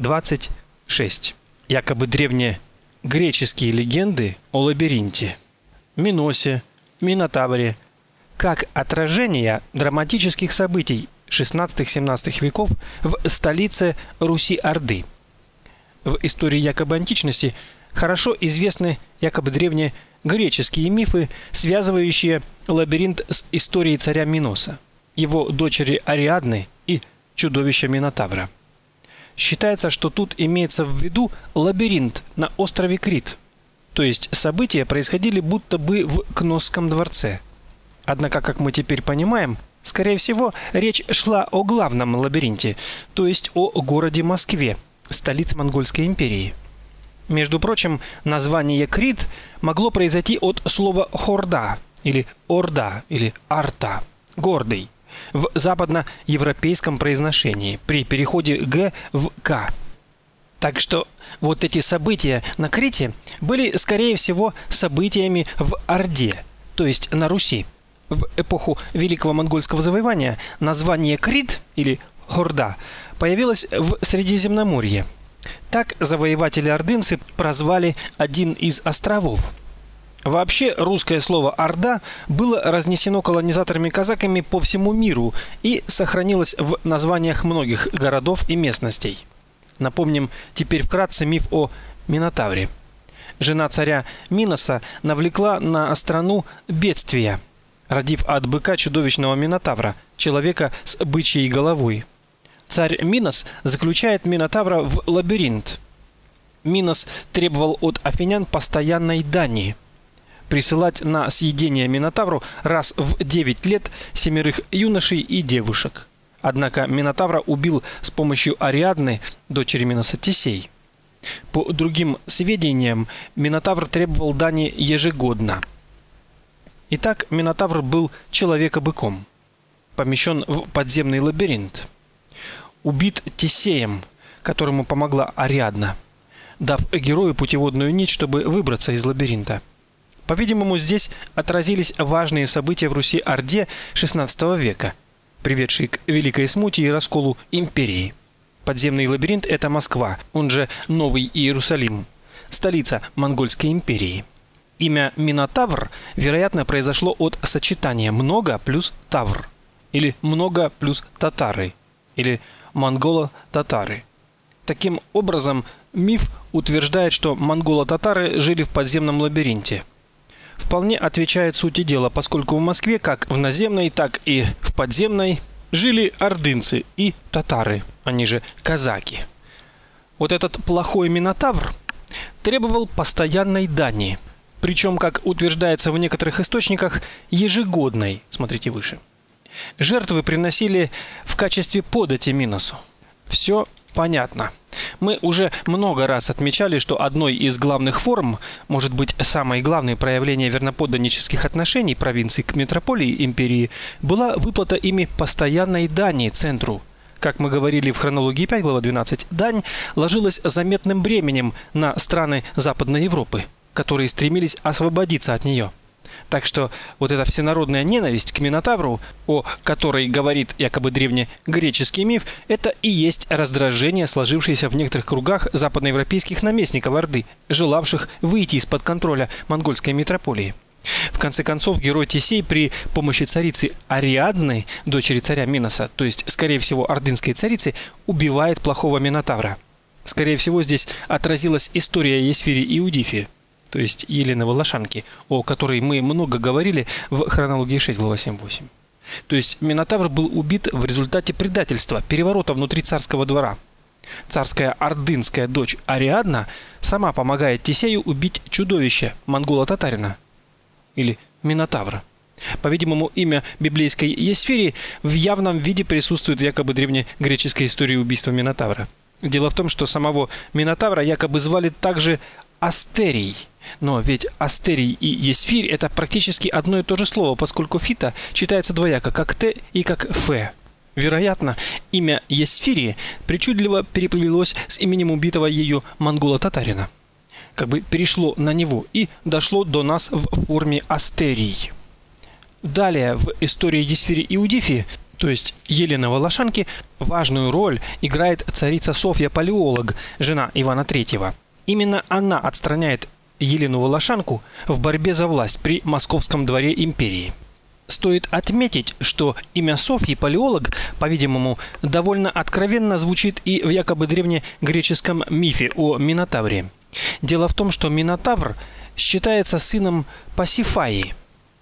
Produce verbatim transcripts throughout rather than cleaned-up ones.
двадцать шесть. Якобы древнегреческие легенды о лабиринте, Миносе, Минотавре, как отражение драматических событий шестнадцатого-семнадцатого веков в столице Руси-Орды. В истории якобы античности хорошо известны якобы древнегреческие мифы, связывающие лабиринт с историей царя Миноса, его дочери Ариадны и чудовища Минотавра. Считается, что тут имеется в виду лабиринт на острове Крит, то есть события происходили будто бы в Кносском дворце. Однако, как мы теперь понимаем, скорее всего, речь шла о главном лабиринте, то есть о городе Москве, столице Монгольской империи. Между прочим, название Крит могло произойти от слова хорда или орда или арта, гордый, в западноевропейском произношении при переходе г в к. Так что вот эти события на Крите были, скорее всего, событиями в Орде, то есть на Руси. В эпоху Великого монгольского завоевания название Крит или Хорда появилось в Средиземноморье. Так завоеватели-ордынцы прозвали один из островов. Вообще, русское слово «Орда» было разнесено колонизаторами-казаками по всему миру и сохранилось в названиях многих городов и местностей. Напомним теперь вкратце миф о Минотавре. Жена царя Миноса навлекла на страну бедствия, родив от быка чудовищного Минотавра, человека с бычьей головой. Царь Минос заключает Минотавра в лабиринт. Минос требовал от афинян постоянной дани. Присылать на съедение Минотавру раз в девять лет семерых юношей и девушек. Однако Минотавра убил с помощью Ариадны, дочери Миноса, Тесей. По другим сведениям, Минотавр требовал дани ежегодно. Итак, Минотавр был человека-быком, помещен в подземный лабиринт. Убит Тесеем, которому помогла Ариадна, дав герою путеводную нить, чтобы выбраться из лабиринта. По-видимому, здесь отразились важные события в Руси-Орде шестнадцатого века, приведшие к великой смуте и расколу империи. Подземный лабиринт это Москва, он же Новый Иерусалим, столица Монгольской империи. Имя Минотавр, вероятно, произошло от сочетания много плюс тавр, или много плюс татары, или монголо-татары. Таким образом, миф утверждает, что монголо-татары жили в подземном лабиринте. Вполне отвечает сути дела, поскольку в Москве, как в наземной, так и в подземной, жили ордынцы и татары, они же казаки. Вот этот плохой Минотавр требовал постоянной дани, причем, как утверждается в некоторых источниках, ежегодной, смотрите выше. Жертвы приносили в качестве подати Миносу. Все понятно. Мы уже много раз отмечали, что одной из главных форм, может быть, самой главной проявление верноподданнических отношений провинции к метрополии империи была выплата ими постоянной дани центру. Как мы говорили в хронологии пять, глава двенадцать, дань ложилась заметным бременем на страны Западной Европы, которые стремились освободиться от нее. Так что вот эта всенародная ненависть к Минотавру, о которой говорит якобы древнегреческий миф, это и есть раздражение, сложившееся в некоторых кругах западноевропейских наместников Орды, желавших выйти из-под контроля монгольской метрополии. В конце концов, герой Тесей при помощи царицы Ариадны, дочери царя Миноса, то есть, скорее всего, ордынской царицы, убивает плохого Минотавра. Скорее всего, здесь отразилась история Есфири Иудифи, то есть Елены Волошанки, о которой мы много говорили в хронологии шесть, глава семь-восемь. То есть Минотавр был убит в результате предательства, переворота внутри царского двора. Царская ордынская дочь Ариадна сама помогает Тесею убить чудовище монголо-татарина или Минотавра. По-видимому, имя библейской Есфири в явном виде присутствует в якобы древнегреческой истории убийства Минотавра. Дело в том, что самого Минотавра якобы звали также Астерий. Но ведь Астерий и Есфирь это практически одно и то же слово, поскольку фита читается двояко, как т и как ф. Вероятно, имя Есфири причудливо переплелось с именем убитого ею монголо-татарина. Как бы перешло на него и дошло до нас в форме Астерий. Далее в истории Есфири Иудифи, то есть Елены Волошанки, важную роль играет царица Софья Палеолог, жена Ивана третьего. Именно она отстраняет Елену Волошанку в борьбе за власть при московском дворе империи. Стоит отметить, что имя Софьи Палеолог, по-видимому, довольно откровенно звучит и в якобы древнегреческом мифе о Минотавре. Дело в том, что Минотавр считается сыном Пасифаи.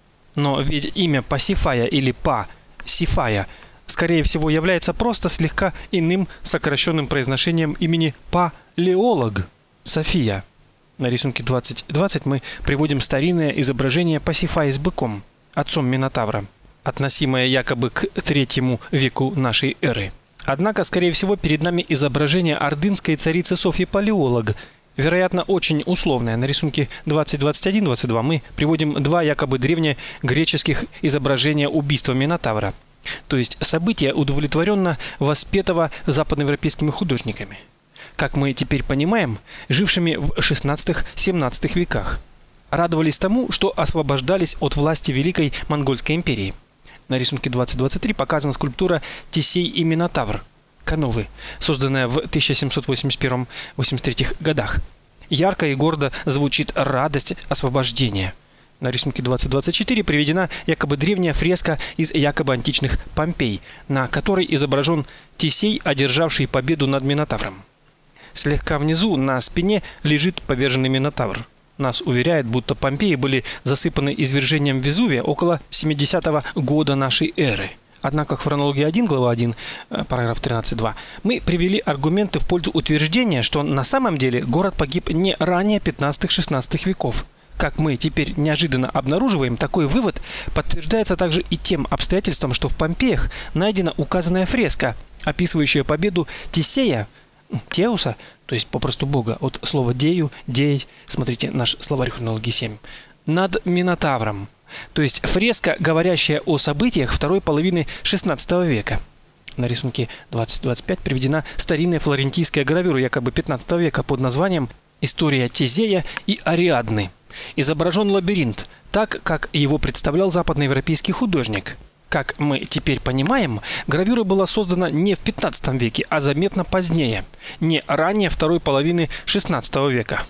Но ведь имя Пасифая или Па-Сифая, скорее всего, является просто слегка иным сокращенным произношением имени Палеолог, София. На рисунке двадцать двадцать мы приводим старинное изображение Пасифаи с быком, отцом Минотавра, относимое якобы к третьему веку нашей эры. Однако, скорее всего, перед нами изображение ордынской царицы Софьи Палеолог, вероятно, очень условное. На рисунке двадцать двадцать один двадцать два мы приводим два якобы древнегреческих изображения убийства Минотавра, то есть события, удовлетворенно воспетого западноевропейскими художниками, как мы теперь понимаем, жившими в шестнадцатом-семнадцатом веках. Радовались тому, что освобождались от власти Великой Монгольской империи. На рисунке двадцать двадцать три показана скульптура Тесей и Минотавр Кановы, созданная в тысяча семьсот восемьдесят первом — восемьдесят третьем годах. Ярко и гордо звучит радость освобождения. На рисунке двадцать двадцать четыре приведена якобы древняя фреска из якобы античных Помпей, на которой изображен Тесей, одержавший победу над Минотавром. Слегка внизу на спине лежит поверженный Минотавр. Нас уверяет, будто Помпеи были засыпаны извержением Везувия около семидесятого года нашей эры. Однако в хронологии один, глава один, параграф тринадцать два, мы привели аргументы в пользу утверждения, что на самом деле город погиб не ранее пятнадцатого-шестнадцатого веков. Как мы теперь неожиданно обнаруживаем, такой вывод подтверждается также и тем обстоятельством, что в Помпеях найдена указанная фреска, описывающая победу Тесея, Теуса, то есть попросту бога, от слова дею, деять, смотрите наш словарь хронологии семь, над Минотавром, то есть фреска, говорящая о событиях второй половины шестнадцатого века. На рисунке двадцать двадцать пять приведена старинная флорентийская гравюра якобы пятнадцатого века под названием «История Тезея и Ариадны». Изображен лабиринт, так как его представлял западноевропейский художник. Как мы теперь понимаем, гравюра была создана не в пятнадцатом веке, а заметно позднее, не ранее второй половины шестнадцатого века.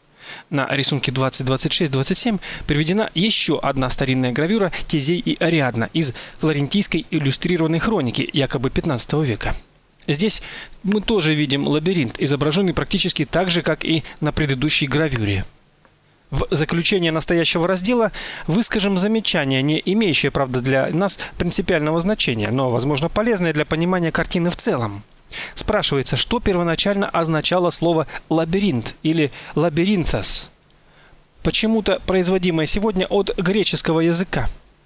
На рисунке двадцать двадцать шесть двадцать семь приведена еще одна старинная гравюра Тезей и Ариадна из флорентийской иллюстрированной хроники якобы пятнадцатого века. Здесь мы тоже видим лабиринт, изображенный практически так же, как и на предыдущей гравюре. В заключение настоящего раздела выскажем замечание, не имеющее, правда, для нас принципиального значения, но, возможно, полезное для понимания картины в целом. Спрашивается, что первоначально означало слово лабиринт или лабиринцас, почему-то производимое сегодня от греческого языка.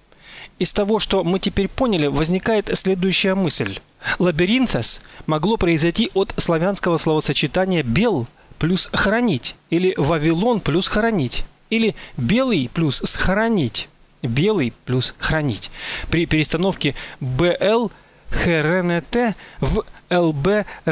Из того, что мы теперь поняли, возникает следующая мысль. Лабиринцас могло произойти от славянского словосочетания бел плюс хоронить, или Вавилон плюс хоронить, или белый плюс схоронить, белый плюс хранить. При перестановке бл хрнт в лб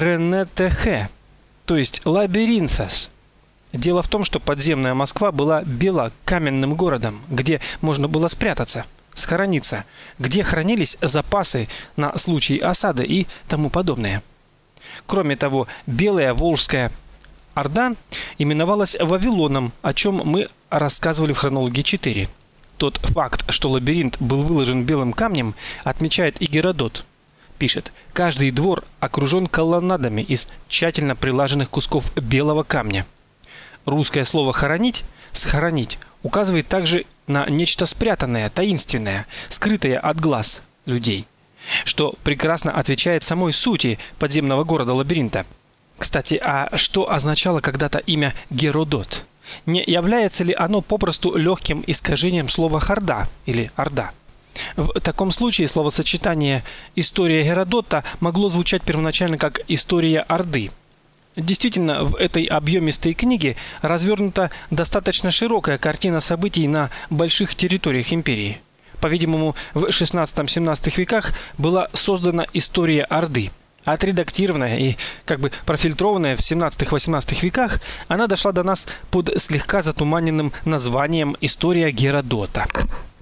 рнтх, то есть лабиринцас. Дело в том, что подземная Москва была бела каменным городом, где можно было спрятаться, схорониться, где хранились запасы на случай осады и тому подобное. Кроме того, Белая Волжская Орда именовалась Вавилоном, о чем мы рассказывали в хронологии четыре. Тот факт, что лабиринт был выложен белым камнем, отмечает и Геродот. Пишет: каждый двор окружен колоннадами из тщательно прилаженных кусков белого камня. Русское слово хоронить, схоронить указывает также на нечто спрятанное, таинственное, скрытое от глаз людей, что прекрасно отвечает самой сути подземного города-лабиринта. Кстати, а что означало когда-то имя Геродот? Не является ли оно попросту легким искажением слова хорда или орда? В таком случае словосочетание «история Геродота» могло звучать первоначально как «история Орды». Действительно, в этой объемистой книге развернута достаточно широкая картина событий на больших территориях империи. По-видимому, в шестнадцатом-семнадцатом веках была создана история Орды. Отредактированная и как бы профильтрованная в семнадцатом-восемнадцатом веках, она дошла до нас под слегка затуманенным названием «История Геродота».